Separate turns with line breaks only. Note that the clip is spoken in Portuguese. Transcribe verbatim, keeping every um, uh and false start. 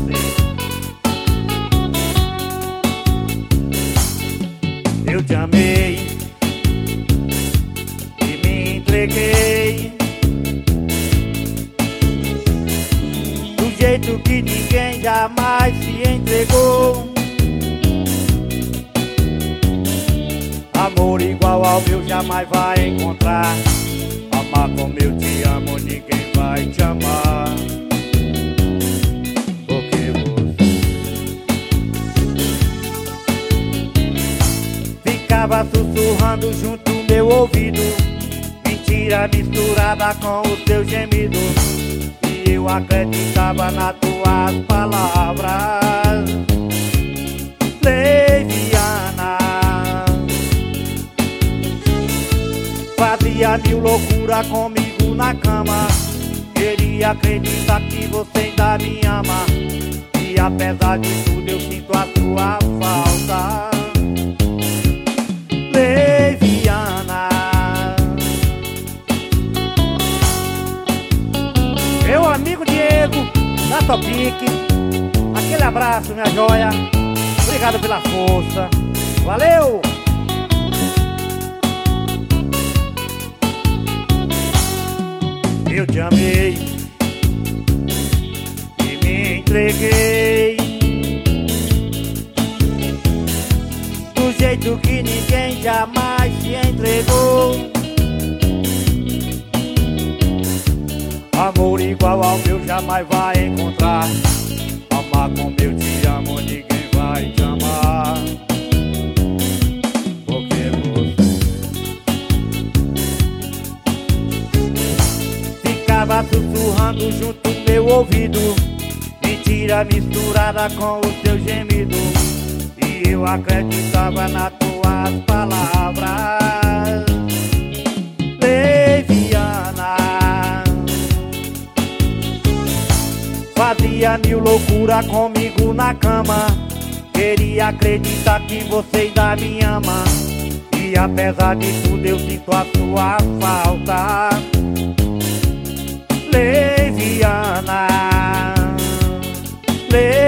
você. Eu te amei e me entreguei do jeito que ninguém jamais se entregou. Amor igual ao meu jamais vai encontrar. Amar como eu te amo, ninguém vai te amar. Porque você ficava sussurrando junto ao meu ouvido, mentira misturada com o teu gemido, e eu acreditava nas tuas palavras. Leviana, fazia mil loucuras comigo na cama. Queria acreditar que você ainda me ama, e apesar de tudo eu sinto a sua falta. Leviana, meu amigo Diego da Topic, aquele abraço, minha joia. Obrigado pela força. Valeu! Eu te amei e me entreguei do jeito que ninguém jamais se entregou. Amor igual ao meu jamais vai encontrar. Amar como eu te amo, ninguém vai te amar. Porque você ficava sussurrando junto ao meu ouvido, mentira misturada com o teu gemido, e eu acreditava nas tuas palavras. Leviana, fazia mil loucuras comigo na cama. Queria acreditar que você ainda me ama, e apesar de tudo eu sinto a sua falta. Leviana, Leviana.